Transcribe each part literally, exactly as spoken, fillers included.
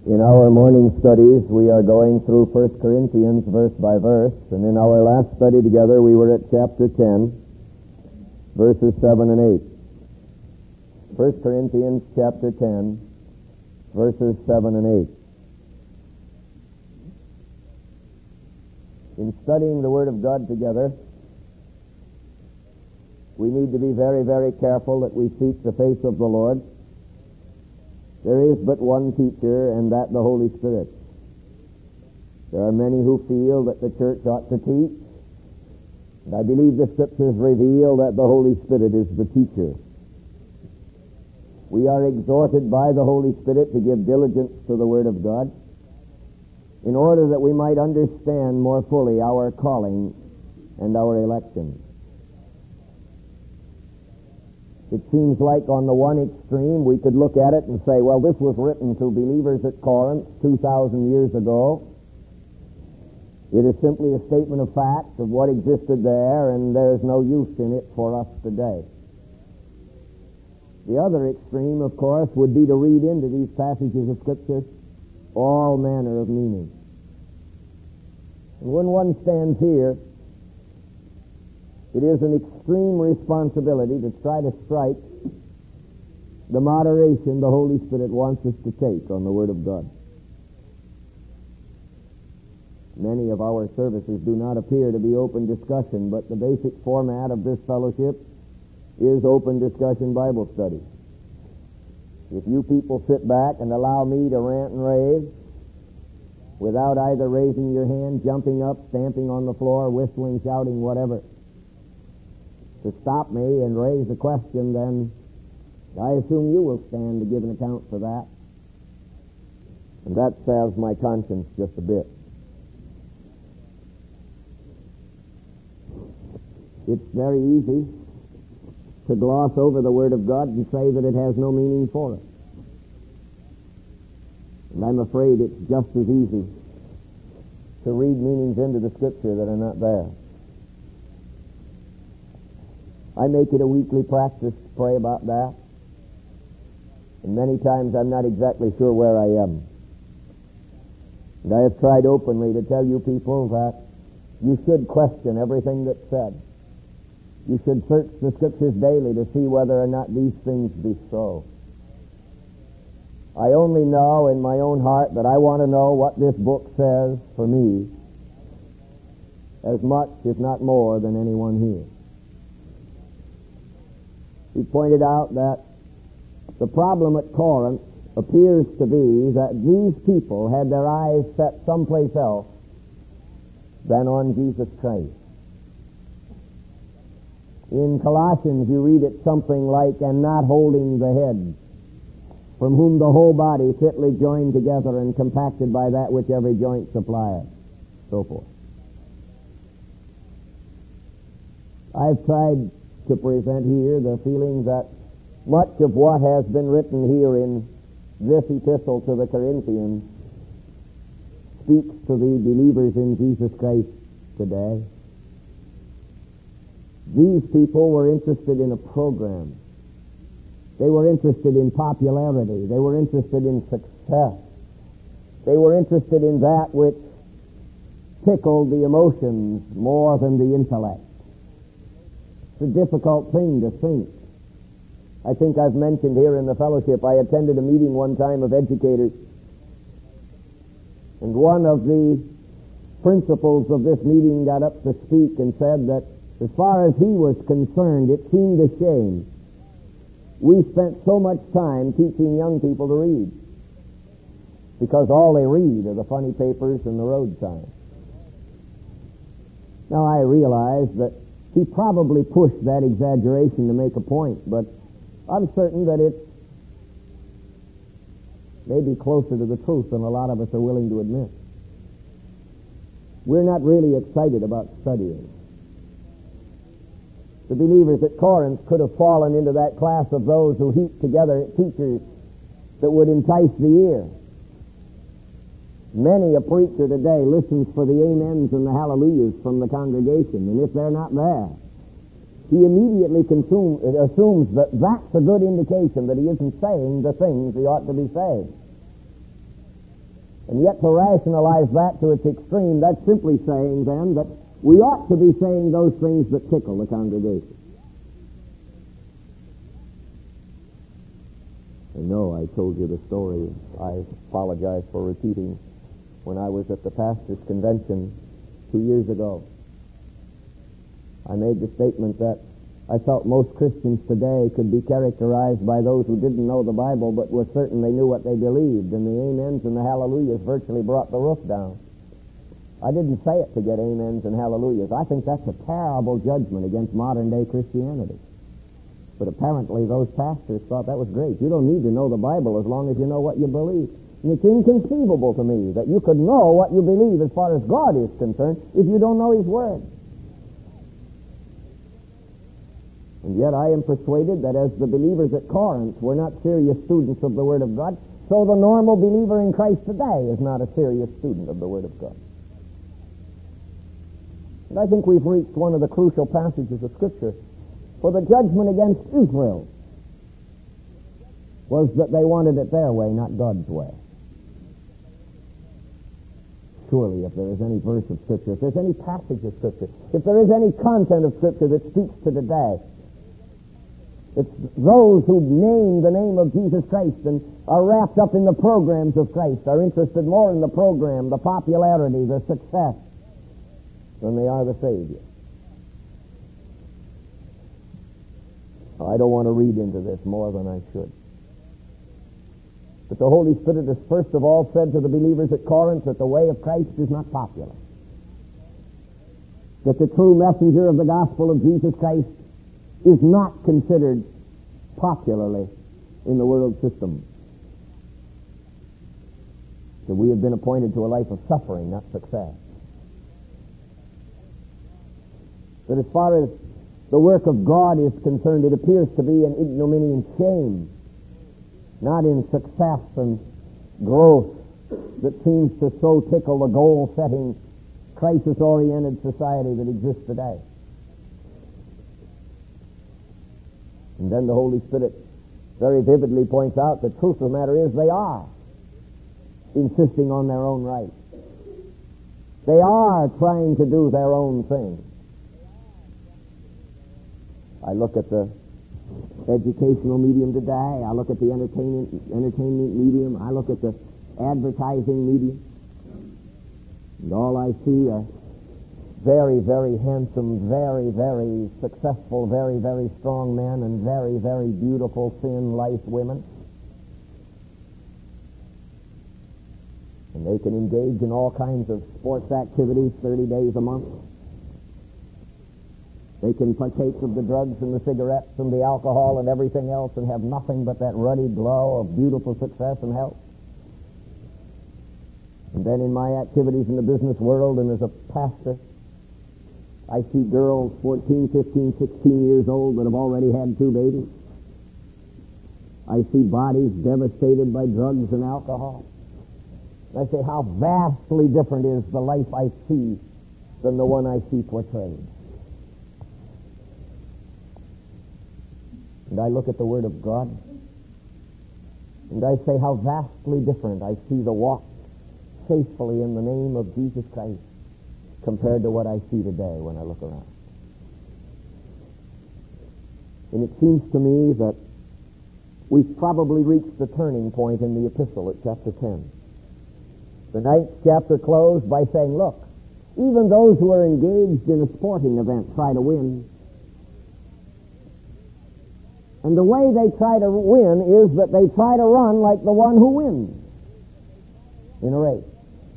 In our morning studies, we are going through First Corinthians verse by verse, and in our last study together, we were at chapter ten, verses seven and eight. First Corinthians chapter ten, verses seven and eight. In studying the Word of God together, we need to be very, very careful that we seek the face of the Lord. There is but one teacher, and that the Holy Spirit. There are many who feel that the church ought to teach, and I believe the Scriptures reveal that the Holy Spirit is the teacher. We are exhorted by the Holy Spirit to give diligence to the Word of God in order that we might understand more fully our calling and our election. It seems like on the one extreme we could look at it and say, well, this was written to believers at Corinth two thousand years ago. It is simply a statement of fact of what existed there, and there's no use in it for us today. The other extreme, of course, would be to read into these passages of Scripture all manner of meaning. And when one stands here, it is an extreme responsibility to try to strike the moderation the Holy Spirit wants us to take on the Word of God. Many of our services do not appear to be open discussion, but the basic format of this fellowship is open discussion Bible study. If you people sit back and allow me to rant and rave without either raising your hand, jumping up, stamping on the floor, whistling, shouting, whatever, to stop me and raise a question, then I assume you will stand to give an account for that. And that salves my conscience just a bit. It's very easy to gloss over the Word of God and say that it has no meaning for us. And I'm afraid it's just as easy to read meanings into the Scripture that are not there. I make it a weekly practice to pray about that. And many times I'm not exactly sure where I am. And I have tried openly to tell you people that you should question everything that's said. You should search the Scriptures daily to see whether or not these things be so. I only know in my own heart that I want to know what this book says for me as much, if not more, than anyone here. He pointed out that the problem at Corinth appears to be that these people had their eyes set someplace else than on Jesus Christ. In Colossians, you read it something like, and not holding the head, from whom the whole body fitly joined together and compacted by that which every joint supplieth, so forth. I've tried to present here the feeling that much of what has been written here in this epistle to the Corinthians speaks to the believers in Jesus Christ today. These people were interested in a program. They were interested in popularity. They were interested in success. They were interested in that which tickled the emotions more than the intellect. It's a difficult thing to think. I think I've mentioned here in the fellowship, I attended a meeting one time of educators, and one of the principals of this meeting got up to speak and said that as far as he was concerned, it seemed a shame we spent so much time teaching young people to read, because all they read are the funny papers and the road signs. Now I realize that he probably pushed that exaggeration to make a point, but I'm certain that it's maybe closer to the truth than a lot of us are willing to admit. We're not really excited about studying. The believers at Corinth could have fallen into that class of those who heap together teachers that would entice the ear. Many a preacher today listens for the amens and the hallelujahs from the congregation, and if they're not there, he immediately consume, assumes that that's a good indication that he isn't saying the things he ought to be saying. And yet to rationalize that to its extreme, that's simply saying then that we ought to be saying those things that tickle the congregation. I know I told you the story. I apologize for repeating. When I was at the pastor's convention two years ago, I made the statement that I felt most Christians today could be characterized by those who didn't know the Bible but were certain they knew what they believed, and the amens and the hallelujahs virtually brought the roof down. I didn't say it to get amens and hallelujahs. I think that's a terrible judgment against modern-day Christianity. But apparently those pastors thought that was great. You don't need to know the Bible as long as you know what you believe. And it's inconceivable to me that you could know what you believe as far as God is concerned if you don't know His Word. And yet I am persuaded that as the believers at Corinth were not serious students of the Word of God, so the normal believer in Christ today is not a serious student of the Word of God. And I think we've reached one of the crucial passages of Scripture. For the judgment against Israel was that they wanted it their way, not God's way. Surely, if there is any verse of Scripture, if there's any passage of Scripture, if there is any content of Scripture that speaks to today, it's those who name the name of Jesus Christ and are wrapped up in the programs of Christ, are interested more in the program, the popularity, the success, than they are the Savior. I don't want to read into this more than I should. But the Holy Spirit has first of all said to the believers at Corinth that the way of Christ is not popular. That the true messenger of the gospel of Jesus Christ is not considered popularly in the world system. That we have been appointed to a life of suffering, not success. That as far as the work of God is concerned, it appears to be an ignominy and shame, not in success and growth that seems to so tickle the goal-setting, crisis-oriented society that exists today. And then the Holy Spirit very vividly points out the truth of the matter is they are insisting on their own rights. They are trying to do their own thing. I look at the educational medium today. I look at the entertainment entertainment medium. I look at the advertising medium. And all I see are very, very handsome, very, very successful, very, very strong men and very, very beautiful, thin, lithe women. And they can engage in all kinds of sports activities thirty days a month. They can partake of the drugs and the cigarettes and the alcohol and everything else and have nothing but that ruddy glow of beautiful success and health. And then in my activities in the business world and as a pastor, I see girls fourteen, fifteen, sixteen years old that have already had two babies. I see bodies devastated by drugs and alcohol. And I say, how vastly different is the life I see than the one I see portrayed. And I look at the Word of God, and I say how vastly different I see the walk faithfully in the name of Jesus Christ compared to what I see today when I look around. And it seems to me that we've probably reached the turning point in the epistle at chapter ten. The ninth chapter closed by saying, look, even those who are engaged in a sporting event try to win. And the way they try to win is that they try to run like the one who wins in a race.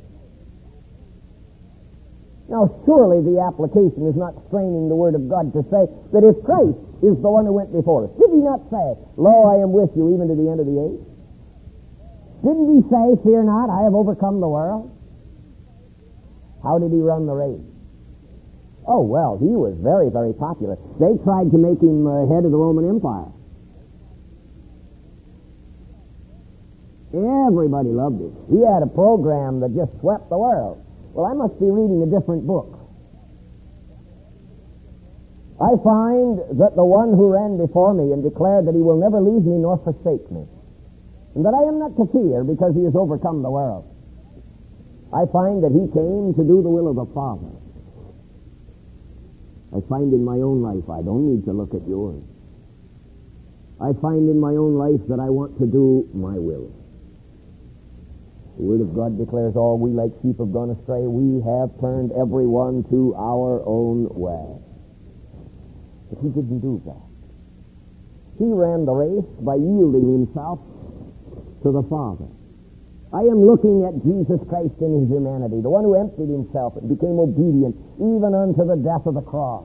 Now, surely the application is not straining the Word of God to say that if Christ is the one who went before us, did He not say, lo, I am with you even to the end of the age? Didn't He say, fear not, I have overcome the world? How did He run the race? Oh, well, He was very, very popular. They tried to make Him uh, head of the Roman Empire. Everybody loved Him. He had a program that just swept the world. Well, I must be reading a different book. I find that the one who ran before me and declared that He will never leave me nor forsake me, and that I am not to fear because He has overcome the world. I find that he came to do the will of the Father. I find in my own life, I don't need to look at yours. I find in my own life that I want to do my will. The Word of God declares, all we like sheep have gone astray. We have turned every one to our own way. But he didn't do that. He ran the race by yielding himself to the Father. I am looking at Jesus Christ in his humanity, the one who emptied himself and became obedient even unto the death of the cross.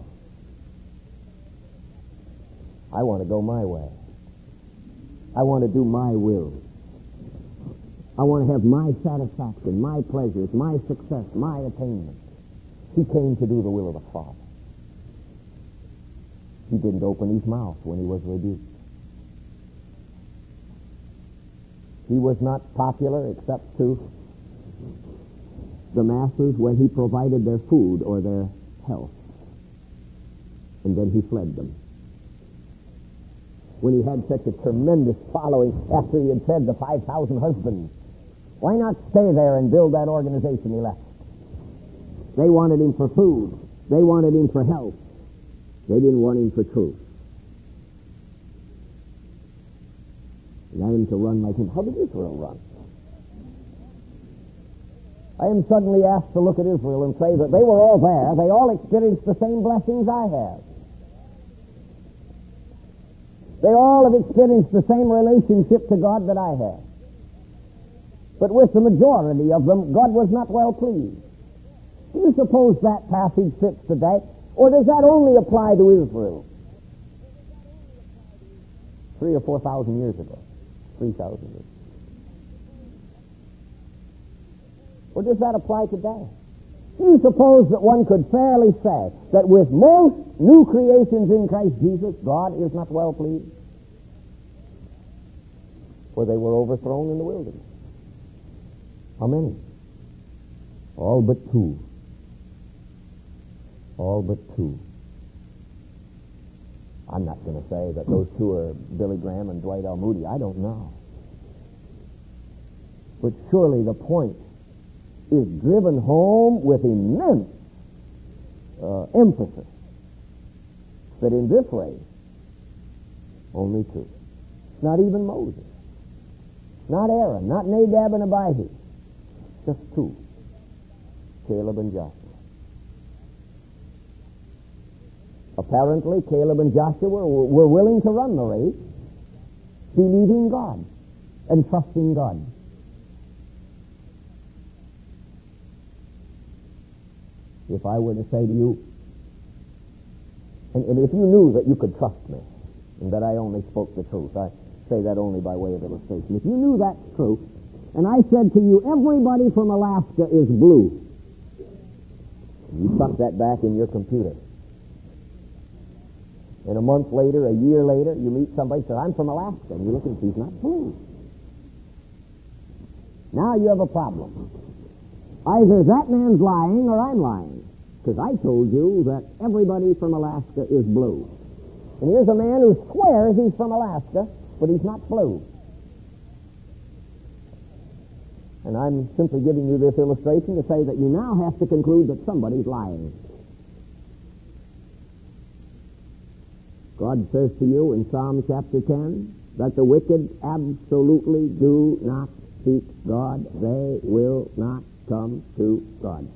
I want to go my way. I want to do my will. I want to have my satisfaction, my pleasures, my success, my attainment. He came to do the will of the Father. He didn't open his mouth when he was rebuked. He was not popular except to the masses when he provided their food or their health. And then he fled them. When he had such a tremendous following after he had fed the five thousand husbands, why not stay there and build that organization he left? They wanted him for food. They wanted him for health. They didn't want him for truth. And I am to run like him. How did Israel run? I am suddenly asked to look at Israel and say that they were all there. They all experienced the same blessings I have. They all have experienced the same relationship to God that I have. But with the majority of them, God was not well pleased. Do you suppose that passage fits today? Or does that only apply to Israel? Three or four thousand years ago. Three thousand years. Or does that apply today? Do you suppose that one could fairly say that with most new creations in Christ Jesus, God is not well pleased? For they were overthrown in the wilderness. How many? All but two. All but two. I'm not going to say that those two are Billy Graham and Dwight L. Moody. I don't know. But surely the point is driven home with immense uh, emphasis that in this race, only two. Not even Moses. Not Aaron. Not Nadab and Abihu. Just two. Caleb and Joshua. Apparently, Caleb and Joshua were, were willing to run the race, believing God and trusting God. If I were to say to you, and, and if you knew that you could trust me, and that I only spoke the truth, I say that only by way of illustration. If you knew that's true, and I said to you, everybody from Alaska is blue, you tuck that back in your computer. And a month later, a year later, you meet somebody and say, I'm from Alaska. And you look and see, he's not blue. Now you have a problem. Either that man's lying or I'm lying. Because I told you that everybody from Alaska is blue. And here's a man who swears he's from Alaska, but he's not blue. And I'm simply giving you this illustration to say that you now have to conclude that somebody's lying. God says to you in Psalm chapter ten that the wicked absolutely do not seek God. They will not come to God.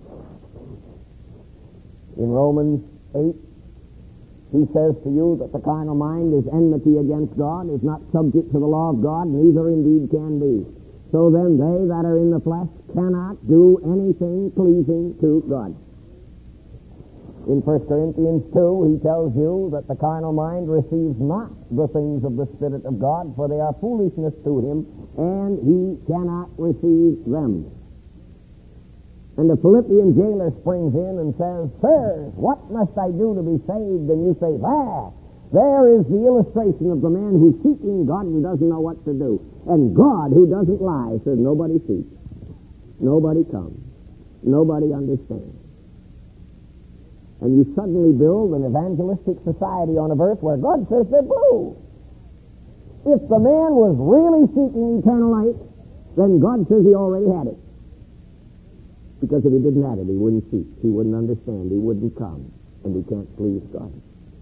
In Romans eight, he says to you that the carnal mind is enmity against God, is not subject to the law of God, neither indeed can be. So then they that are in the flesh cannot do anything pleasing to God. In First Corinthians two, he tells you that the carnal mind receives not the things of the Spirit of God, for they are foolishness to him, and he cannot receive them. And the Philippian jailer springs in and says, Sirs, what must I do to be saved? And you say, There, there is the illustration of the man who's seeking God and doesn't know what to do. And God, who doesn't lie, says, nobody seeks. Nobody comes. Nobody understands. And you suddenly build an evangelistic society on a verse where God says they're blue. If the man was really seeking eternal life, then God says he already had it. Because if he didn't have it, he wouldn't seek, he wouldn't understand, he wouldn't come, and he can't please God.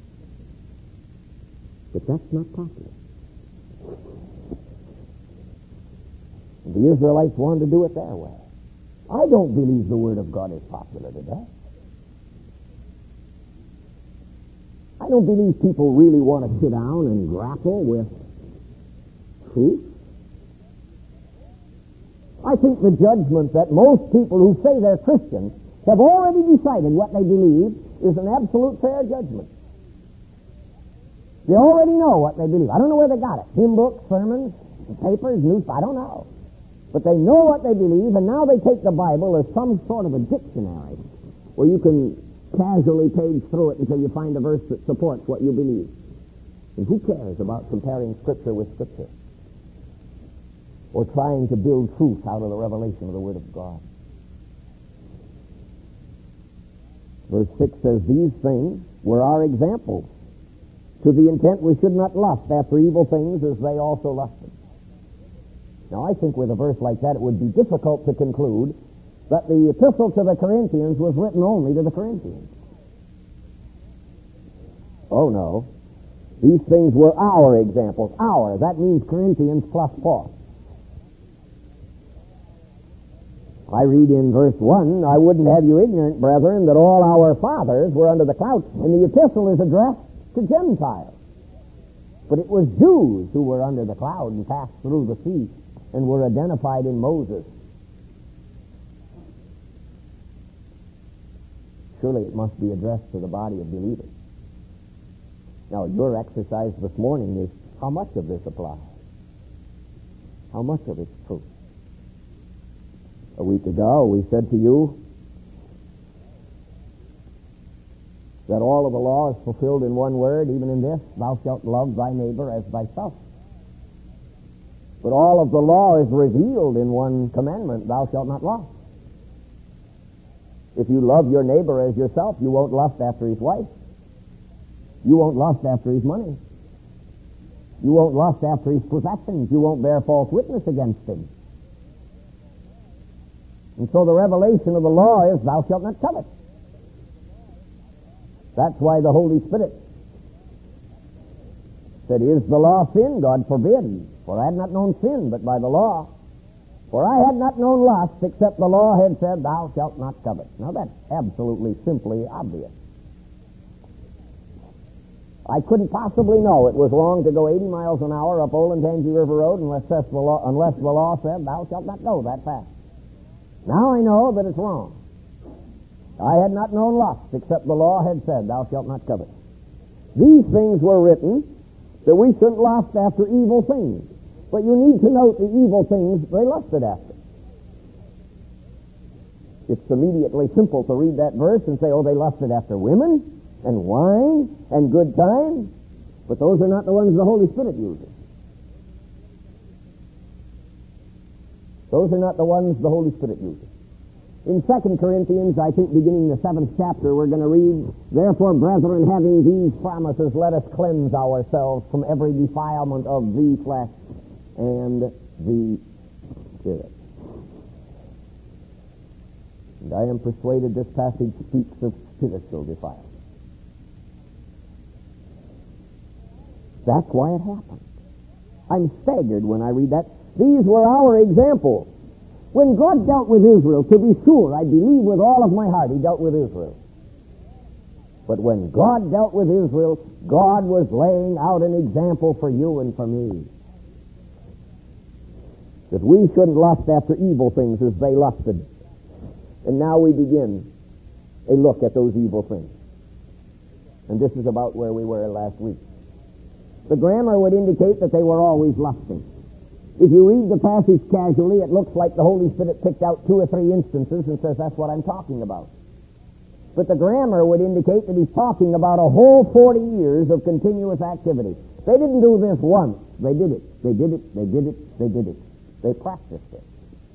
But that's not popular. The Israelites wanted to do it their way. I don't believe the Word of God is popular today. I don't believe people really want to sit down and grapple with truth. I think the judgment that most people who say they're Christians have already decided what they believe is an absolute fair judgment. They already know what they believe. I don't know where they got it. Hymn books, sermons, papers, news, I don't know. But they know what they believe, and now they take the Bible as some sort of a dictionary where you can casually page through it until you find a verse that supports what you believe. And who cares about comparing Scripture with Scripture? Or trying to build truth out of the revelation of the Word of God. Verse six says, these things were our examples, to the intent we should not lust after evil things as they also lusted. Now I think with a verse like that it would be difficult to conclude that the epistle to the Corinthians was written only to the Corinthians. Oh no. These things were our examples. Our. That means Corinthians plus Paul. I read in verse one, I wouldn't have you ignorant, brethren, that all our fathers were under the cloud. And the epistle is addressed to Gentiles. But it was Jews who were under the cloud and passed through the sea and were identified in Moses. Surely it must be addressed to the body of believers. Now, your exercise this morning is how much of this applies? How much of it's true? A week ago, we said to you that all of the law is fulfilled in one word, even in this, thou shalt love thy neighbor as thyself. But all of the law is revealed in one commandment, thou shalt not lust. If you love your neighbor as yourself, you won't lust after his wife. You won't lust after his money. You won't lust after his possessions. You won't bear false witness against him. And so the revelation of the law is, thou shalt not covet. That's why the Holy Spirit said, is the law sin? God forbid. For I had not known sin but by the law. For I had not known lust except the law had said, thou shalt not covet. Now that's absolutely simply obvious. I couldn't possibly know it was wrong to go eighty miles an hour up Olentangy River Road unless the law, unless the law said, thou shalt not go that fast. Now I know that it's wrong. I had not known lust except the law had said, thou shalt not covet. These things were written that we shouldn't lust after evil things. But you need to note the evil things they lusted after. It's immediately simple to read that verse and say, oh, they lusted after women and wine and good times. But those are not the ones the Holy Spirit uses. Those are not the ones the Holy Spirit uses. In Second Corinthians, I think beginning the seventh chapter, we're going to read, therefore, brethren, having these promises, let us cleanse ourselves from every defilement of the flesh and the Spirit. And I am persuaded this passage speaks of spiritual defilement. That's why it happened. I'm staggered when I read that. These were our examples. When God dealt with Israel, to be sure, I believe with all of my heart he dealt with Israel. But when God dealt with Israel, God was laying out an example for you and for me. That we shouldn't lust after evil things as they lusted. And now we begin a look at those evil things. And this is about where we were last week. The grammar would indicate that they were always lusting. If you read the passage casually, it looks like the Holy Spirit picked out two or three instances and says, that's what I'm talking about. But the grammar would indicate that he's talking about a whole forty years of continuous activity. They didn't do this once. They did it. They did it. They did it. They did it. They practiced it.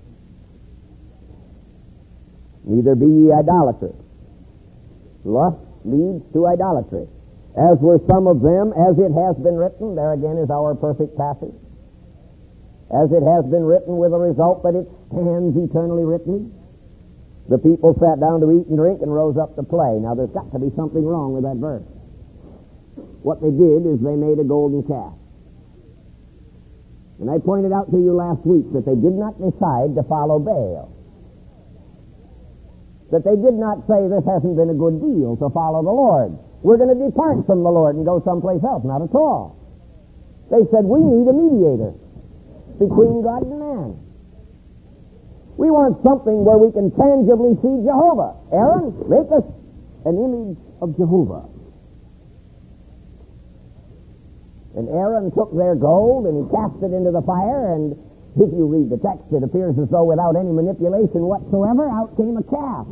Neither be ye idolaters. Lust leads to idolatry. As were some of them, as it has been written, there again is our perfect passage. As it has been written with the result that it stands eternally written. The people sat down to eat and drink and rose up to play. Now, there's got to be something wrong with that verse. What they did is they made a golden calf. And I pointed out to you last week that they did not decide to follow Baal. That they did not say, this hasn't been a good deal to follow the Lord. We're going to depart from the Lord and go someplace else. Not at all. They said, we need a mediator between God and man. We want something where we can tangibly see Jehovah. Aaron, make us an image of Jehovah. And Aaron took their gold and he cast it into the fire, and if you read the text, it appears as though without any manipulation whatsoever, out came a calf.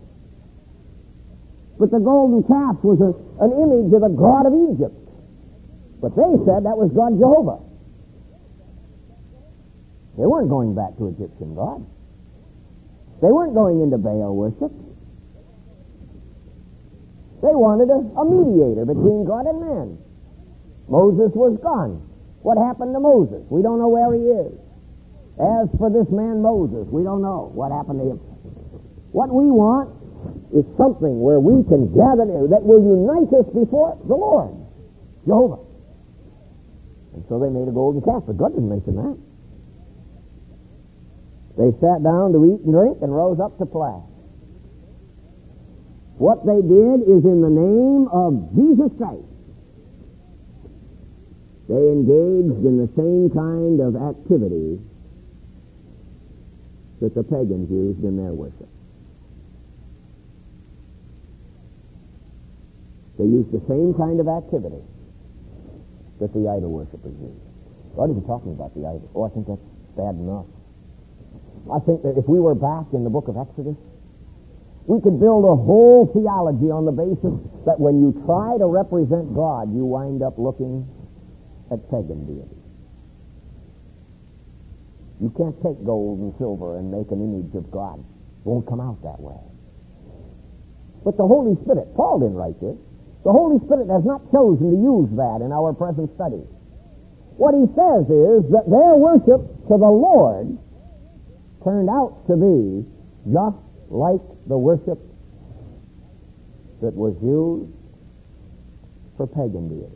But the golden calf was a, an image of the god of Egypt. But they said that was God Jehovah. They weren't going back to Egyptian God. They weren't going into Baal worship. They wanted a, a mediator between God and man. Moses was gone. What happened to Moses? We don't know where he is. As for this man Moses, we don't know what happened to him. What we want is something where we can gather that will unite us before the Lord, Jehovah. And so they made a golden calf, but God didn't mention that. They sat down to eat and drink and rose up to play. What they did is in the name of Jesus Christ. They engaged in the same kind of activity that the pagans used in their worship. They used the same kind of activity that the idol worshippers used. God isn't talking about the idol. Oh, I think that's bad enough. I think that if we were back in the book of Exodus, we could build a whole theology on the basis that when you try to represent God, you wind up looking at pagan deities. You can't take gold and silver and make an image of God. It won't come out that way. But the Holy Spirit, Paul didn't write this. The Holy Spirit has not chosen to use that in our present study. What he says is that their worship to the Lord turned out to be just like the worship that was used for pagan deities.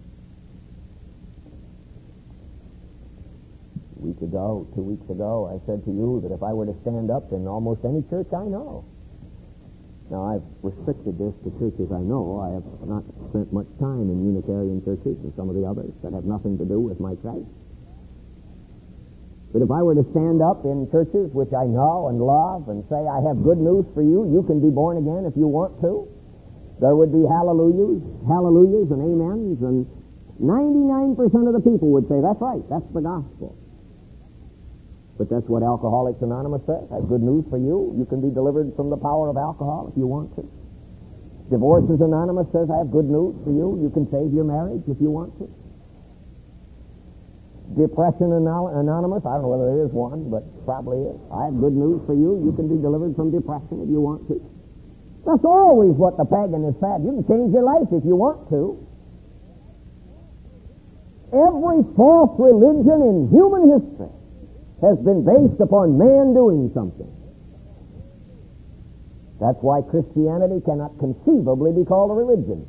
A week ago, two weeks ago, I said to you that if I were to stand up in almost any church I know, now I've restricted this to churches I know. I have not spent much time in Unitarian churches and some of the others that have nothing to do with my Christ. But if I were to stand up in churches which I know and love and say, I have good news for you, you can be born again if you want to, there would be hallelujahs, hallelujahs and amens, and ninety-nine percent of the people would say, that's right, that's the gospel. But that's what Alcoholics Anonymous says. I have good news for you. You can be delivered from the power of alcohol if you want to. Divorces Anonymous says, I have good news for you. You can save your marriage if you want to. Depression Anonymous, I don't know whether there is one, but probably is. I have good news for you. You can be delivered from depression if you want to. That's always what the pagan has said. You can change your life if you want to. Every false religion in human history has been based upon man doing something. That's why Christianity cannot conceivably be called a religion.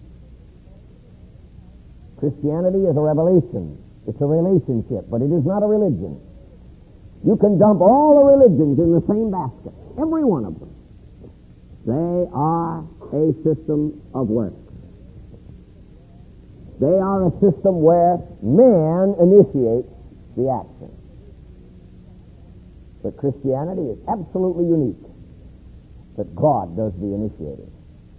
Christianity is a revelation. It's a relationship, but it is not a religion. You can dump all the religions in the same basket, every one of them. They are a system of works. They are a system where man initiates the action. But Christianity is absolutely unique, that God does the initiating.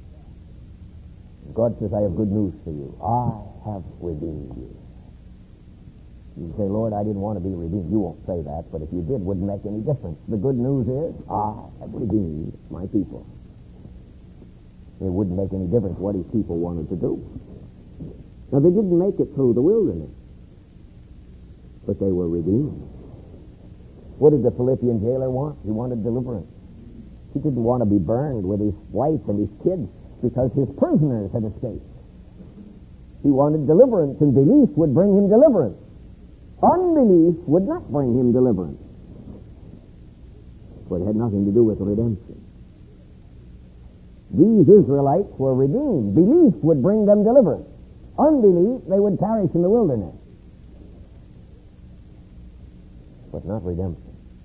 God says, I have good news for you. I have redeemed you. You say, Lord, I didn't want to be redeemed. You won't say that, but if you did, it wouldn't make any difference. The good news is, I have redeemed my people. It wouldn't make any difference what his people wanted to do. Now, they didn't make it through the wilderness, but they were redeemed. What did the Philippian jailer want? He wanted deliverance. He didn't want to be burned with his wife and his kids because his prisoners had escaped. He wanted deliverance, and belief would bring him deliverance. Unbelief would not bring him deliverance. For it had nothing to do with redemption. These Israelites were redeemed. Belief would bring them deliverance. Unbelief, they would perish in the wilderness. But not redemption.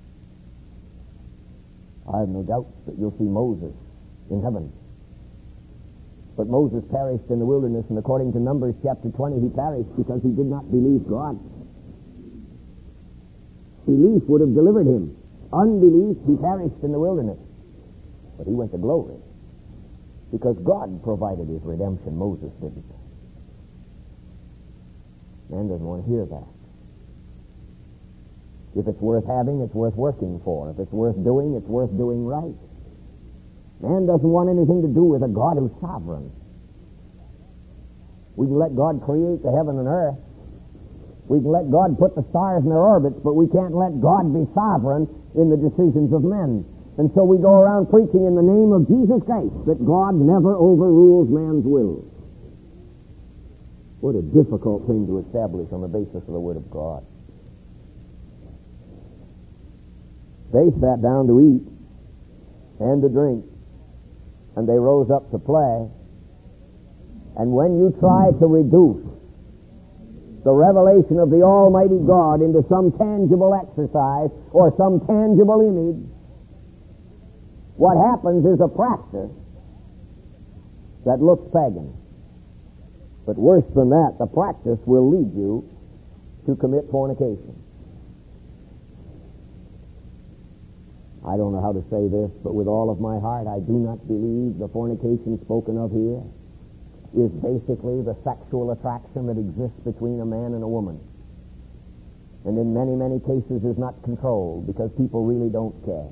I have no doubt that you'll see Moses in heaven. But Moses perished in the wilderness, and according to Numbers chapter twenty, he perished because he did not believe God. Belief would have delivered him. Unbelief, he perished in the wilderness. But he went to glory because God provided his redemption. Moses didn't. Man doesn't want to hear that. If it's worth having, it's worth working for. If it's worth doing, it's worth doing right. Man doesn't want anything to do with a God who's sovereign. We can let God create the heaven and earth. We can let God put the stars in their orbits, but we can't let God be sovereign in the decisions of men. And so we go around preaching in the name of Jesus Christ that God never overrules man's will. What a difficult thing to establish on the basis of the Word of God. They sat down to eat and to drink, and they rose up to play. And when you try to reduce the revelation of the Almighty God into some tangible exercise or some tangible image, what happens is a practice that looks pagan. But worse than that, the practice will lead you to commit fornication. I don't know how to say this, but with all of my heart, I do not believe the fornication spoken of here is basically the sexual attraction that exists between a man and a woman. And in many, many cases is not controlled because people really don't care.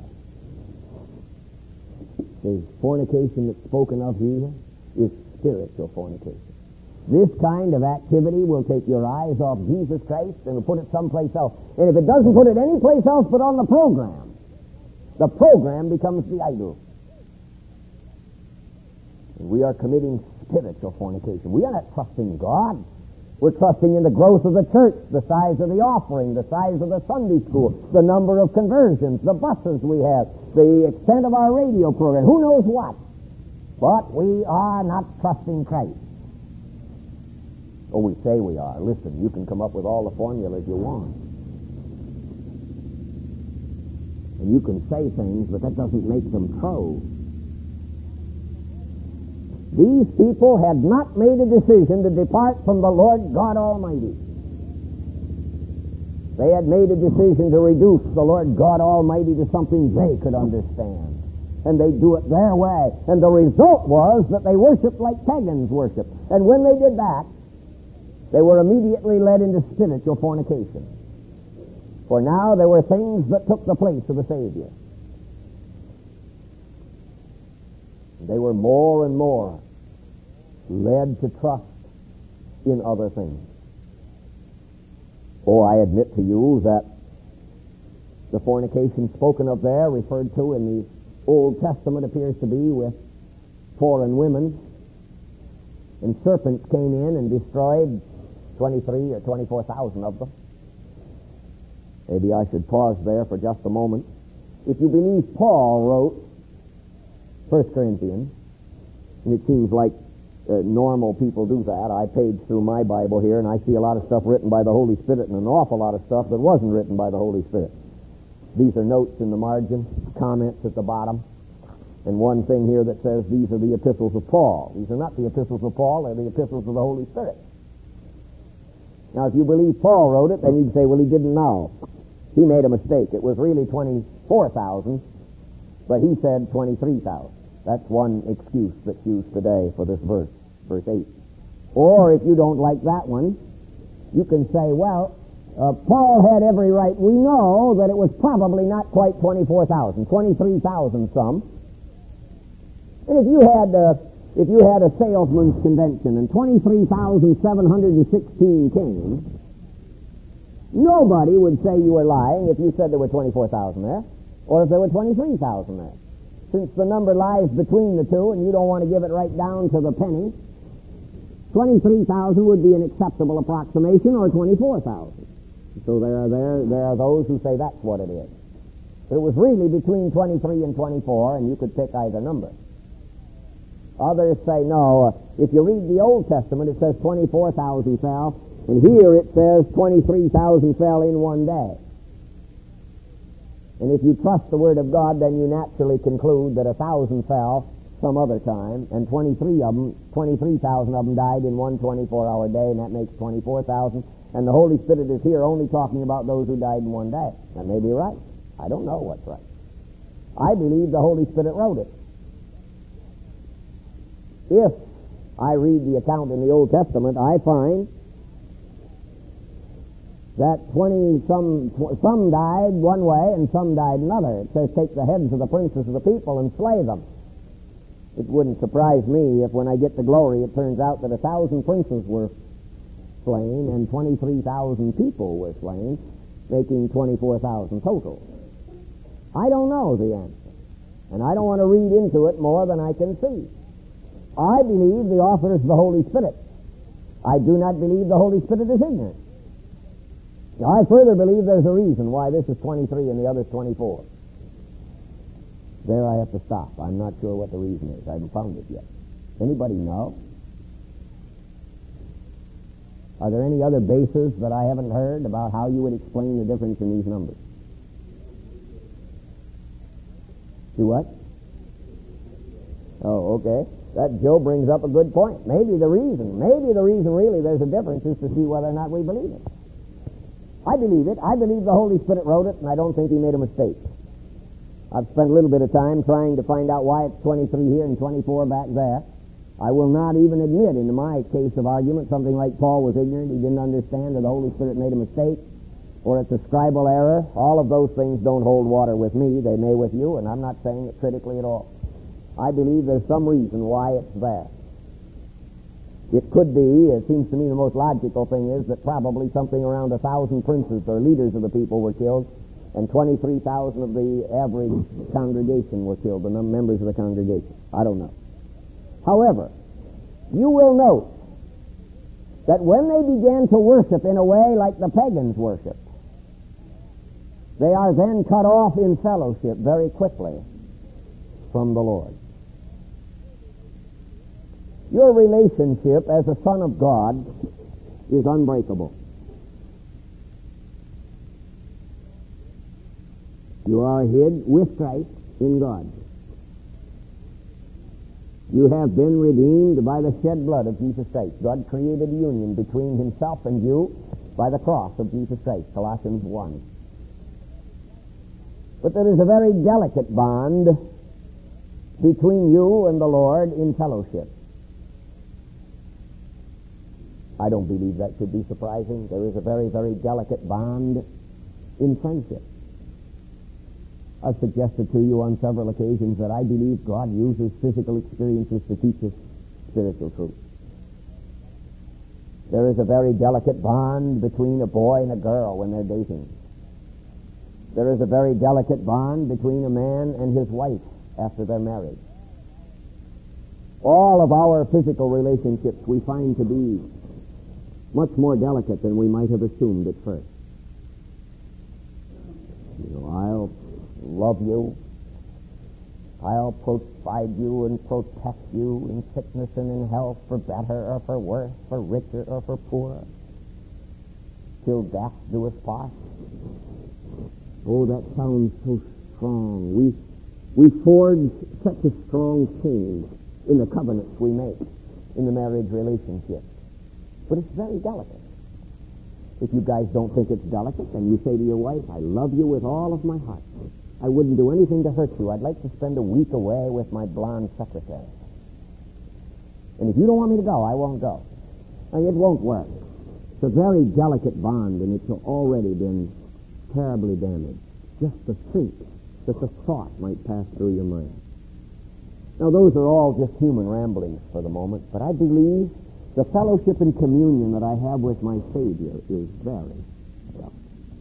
The fornication that's spoken of here is spiritual fornication. This kind of activity will take your eyes off Jesus Christ and will put it someplace else. And if it doesn't put it anyplace else but on the program, the program becomes the idol. And we are committing spiritual fornication. We are not trusting God. We're trusting in the growth of the church, the size of the offering, the size of the Sunday school, the number of conversions, the buses we have, the extent of our radio program, who knows what. But we are not trusting Christ. Oh, we say we are. Listen, you can come up with all the formulas you want. And you can say things, but that doesn't make them true. These people had not made a decision to depart from the Lord God Almighty. They had made a decision to reduce the Lord God Almighty to something they could understand. And they do it their way. And the result was that they worshiped like pagans worship. And when they did that, they were immediately led into spiritual fornication. For now there were things that took the place of the Savior. They were more and more led to trust in other things. Oh, I admit to you that the fornication spoken of there, referred to in the Old Testament, appears to be with foreign women. And serpents came in and destroyed twenty-three or twenty-four thousand of them. Maybe I should pause there for just a moment. If you believe Paul wrote First Corinthians, and it seems like uh, normal people do that. I page through my Bible here, and I see a lot of stuff written by the Holy Spirit and an awful lot of stuff that wasn't written by the Holy Spirit. These are notes in the margin, comments at the bottom, and one thing here that says these are the epistles of Paul. These are not the epistles of Paul, they're the epistles of the Holy Spirit. Now, if you believe Paul wrote it, then you'd say, well, he didn't know. He made a mistake. It was really twenty-four thousand, but he said twenty-three thousand. That's one excuse that's used today for this verse, verse eight. Or if you don't like that one, you can say, well, uh, Paul had every right. We know that it was probably not quite twenty-four thousand, twenty-three thousand some. And if you had uh, if you had a salesman's convention and twenty-three thousand seven hundred sixteen came, nobody would say you were lying if you said there were twenty-four thousand there, or if there were twenty-three thousand there. Since the number lies between the two and you don't want to give it right down to the penny, twenty-three thousand would be an acceptable approximation, or twenty-four thousand. So there are there there are those who say that's what it is. But it was really between twenty-three and twenty-four, and you could pick either number. Others say, no, uh, if you read the Old Testament, it says twenty-four thousand fell, and here it says twenty-three thousand fell in one day. And if you trust the Word of God, then you naturally conclude that a thousand fell some other time, and twenty-three of them, twenty-three thousand of them died in one twenty-four hour day, and that makes twenty-four thousand. And the Holy Spirit is here only talking about those who died in one day. That may be right. I don't know what's right. I believe the Holy Spirit wrote it. If I read the account in the Old Testament, I find that twenty some some died one way and some died another. It says, take the heads of the princes of the people and slay them. It wouldn't surprise me if when I get to glory it turns out that a thousand princes were slain and twenty-three thousand people were slain, making twenty-four thousand total. I don't know the answer, and I don't want to read into it more than I can see. I believe the author is the Holy Spirit. I do not believe the Holy Spirit is ignorant. I further believe there's a reason why this is twenty-three and the other's twenty-four. There I have to stop. I'm not sure what the reason is. I haven't found it yet. Anybody know? Are there any other bases that I haven't heard about how you would explain the difference in these numbers? Do what? Oh, okay. That Joe brings up a good point. Maybe the reason, maybe the reason really there's a difference is to see whether or not we believe it. I believe it. I believe the Holy Spirit wrote it, and I don't think he made a mistake. I've spent a little bit of time trying to find out why it's twenty-three here and twenty-four back there. I will not even admit, in my case of argument, something like Paul was ignorant, he didn't understand, or the Holy Spirit made a mistake, or it's a scribal error. All of those things don't hold water with me. They may with you, and I'm not saying it critically at all. I believe there's some reason why it's there. It could be, it seems to me the most logical thing is that probably something around a thousand princes or leaders of the people were killed, and twenty-three thousand of the average congregation were killed, the members of the congregation. I don't know. However, you will note that when they began to worship in a way like the pagans worshiped, they are then cut off in fellowship very quickly from the Lord. Your relationship as a son of God is unbreakable. You are hid with Christ in God. You have been redeemed by the shed blood of Jesus Christ. God created a union between himself and you by the cross of Jesus Christ, Colossians one. But there is a very delicate bond between you and the Lord in fellowship. I don't believe that should be surprising. There is a very, very delicate bond in friendship. I've suggested to you on several occasions that I believe God uses physical experiences to teach us spiritual truth. There is a very delicate bond between a boy and a girl when they're dating. There is a very delicate bond between a man and his wife after they're married. All of our physical relationships we find to be much more delicate than we might have assumed at first. You know, I'll love you. I'll provide you and protect you in sickness and in health, for better or for worse, for richer or for poorer, till death do us part. Oh, that sounds so strong. We we forge such a strong chain in the covenants we make in the marriage relationship. But it's very delicate. If you guys don't think it's delicate, then you say to your wife, I love you with all of my heart. I wouldn't do anything to hurt you. I'd like to spend a week away with my blonde secretary. And if you don't want me to go, I won't go. And it won't work. It's a very delicate bond, and it's already been terribly damaged. Just to think that the thought might pass through your mind. Now, those are all just human ramblings for the moment, but I believe the fellowship and communion that I have with my Savior is very delicate.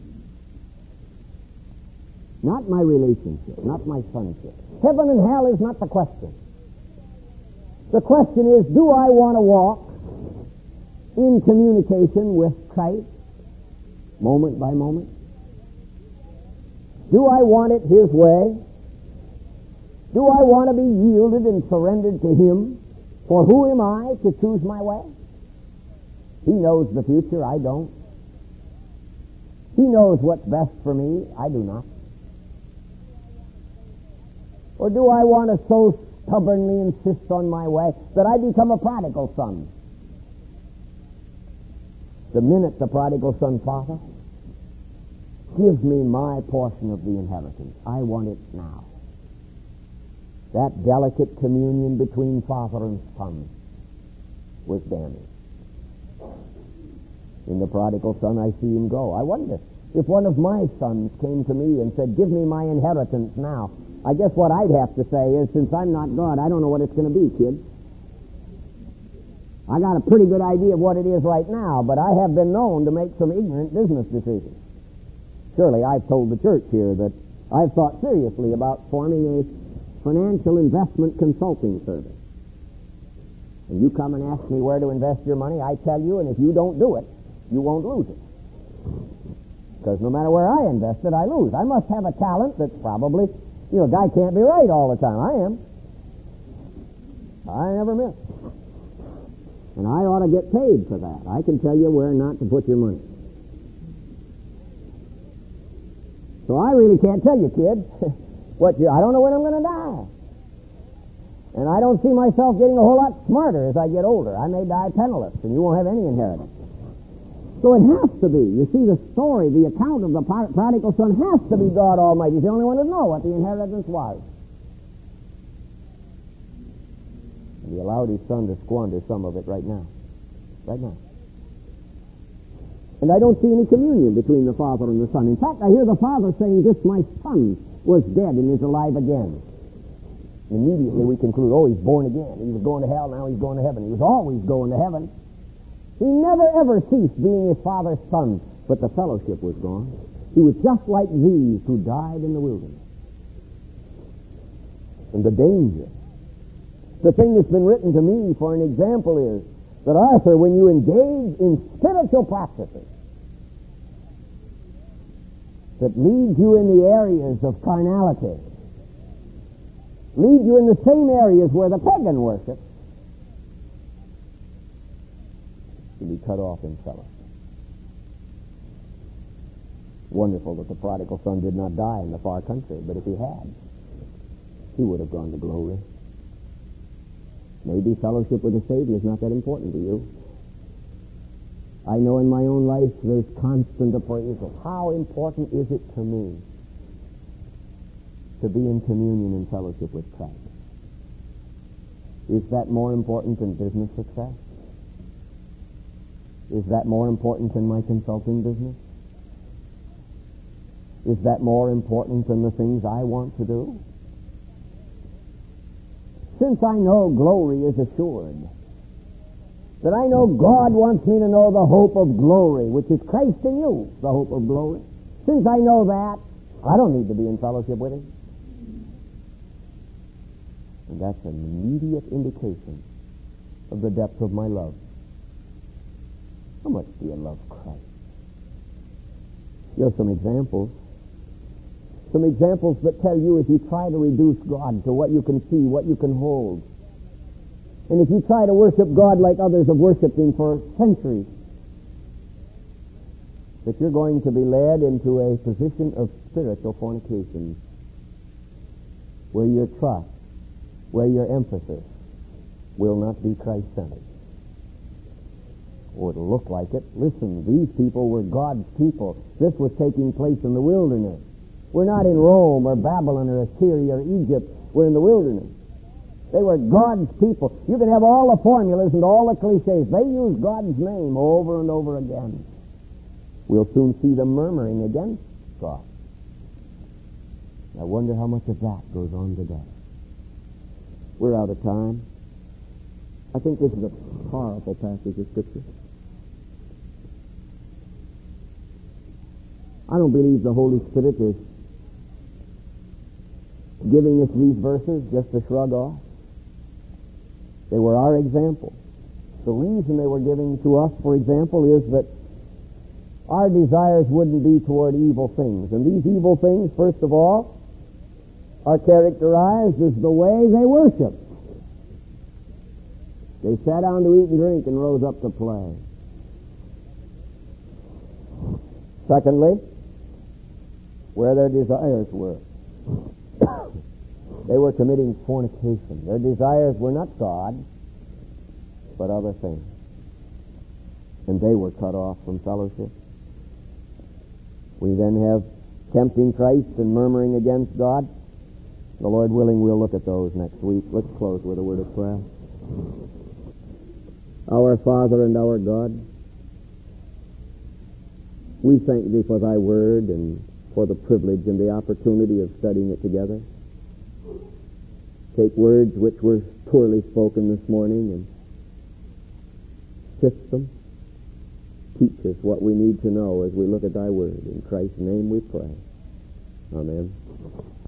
Not my relationship, not my sonship. Heaven and hell is not the question. The question is, do I want to walk in communication with Christ, moment by moment? Do I want it His way? Do I want to be yielded and surrendered to Him? For who am I to choose my way? He knows the future, I don't. He knows what's best for me, I do not. Or do I want to so stubbornly insist on my way that I become a prodigal son? The minute the prodigal son, Father, give me my portion of the inheritance. I want it now. That delicate communion between father and son was damaged. In the prodigal son, I see him go. I wonder if one of my sons came to me and said, give me my inheritance now. I guess what I'd have to say is, since I'm not God, I don't know what it's going to be, kid. I got a pretty good idea of what it is right now, but I have been known to make some ignorant business decisions. Surely I've told the church here that I've thought seriously about forming a financial investment consulting service. And you come and ask me where to invest your money, I tell you, and if you don't do it, you won't lose it. Because no matter where I invest it, I lose. I must have a talent that's probably, you know, a guy can't be right all the time. I am. I never miss. And I ought to get paid for that. I can tell you where not to put your money. So I really can't tell you, kid, what you, I don't know when I'm going to die. And I don't see myself getting a whole lot smarter as I get older. I may die penniless, and you won't have any inheritance. So it has to be. You see, the story, the account of the prodigal son has to be God Almighty. He's the only one to know what the inheritance was. And he allowed his son to squander some of it right now. Right now. And I don't see any communion between the father and the son. In fact, I hear the father saying, this my son was dead and is alive again. And immediately we conclude, oh, he's born again. He was going to hell, now he's going to heaven. He was always going to heaven. He never ever ceased being his father's son, but the fellowship was gone. He was just like these who died in the wilderness. And the danger. The thing that's been written to me for an example is that, Arthur, when you engage in spiritual practices that lead you in the areas of carnality, lead you in the same areas where the pagan worships, to be cut off in fellowship. Wonderful that the prodigal son did not die in the far country, but if he had, he would have gone to glory. Maybe fellowship with the Savior is not that important to you. I know in my own life there's constant appraisal. How important is it to me to be in communion and fellowship with Christ? Is that more important than business success? Is that more important than my consulting business? Is that more important than the things I want to do? Since I know glory is assured, that I know God wants me to know the hope of glory, which is Christ in you, the hope of glory. Since I know that, I don't need to be in fellowship with Him. And that's an immediate indication of the depth of my love. How much do you love Christ? Here are some examples. Some examples that tell you if you try to reduce God to what you can see, what you can hold, and if you try to worship God like others have worshipped Him for centuries, that you're going to be led into a position of spiritual fornication where your trust, where your emphasis will not be Christ-centered. Or it'll look like it. Listen, these people were God's people. This was taking place in the wilderness. We're not in Rome or Babylon or Assyria or Egypt. We're in the wilderness. They were God's people. You can have all the formulas and all the cliches. They use God's name over and over again. We'll soon see them murmuring against God. I wonder how much of that goes on today. We're out of time. I think this is a powerful passage of Scripture. I don't believe the Holy Spirit is giving us these verses just to shrug off. They were our example. The reason they were giving to us, for example, is that our desires wouldn't be toward evil things. And these evil things, first of all, are characterized as the way they worship. They sat down to eat and drink and rose up to play. Secondly, where their desires were. They were committing fornication. Their desires were not God, but other things. And they were cut off from fellowship. We then have tempting Christ and murmuring against God. The Lord willing, we'll look at those next week. Let's close with a word of prayer. Our Father and our God, we thank Thee for Thy word and for the privilege and the opportunity of studying it together. Take words which were poorly spoken this morning and sift them. Teach us what we need to know as we look at Thy word. In Christ's name we pray. Amen.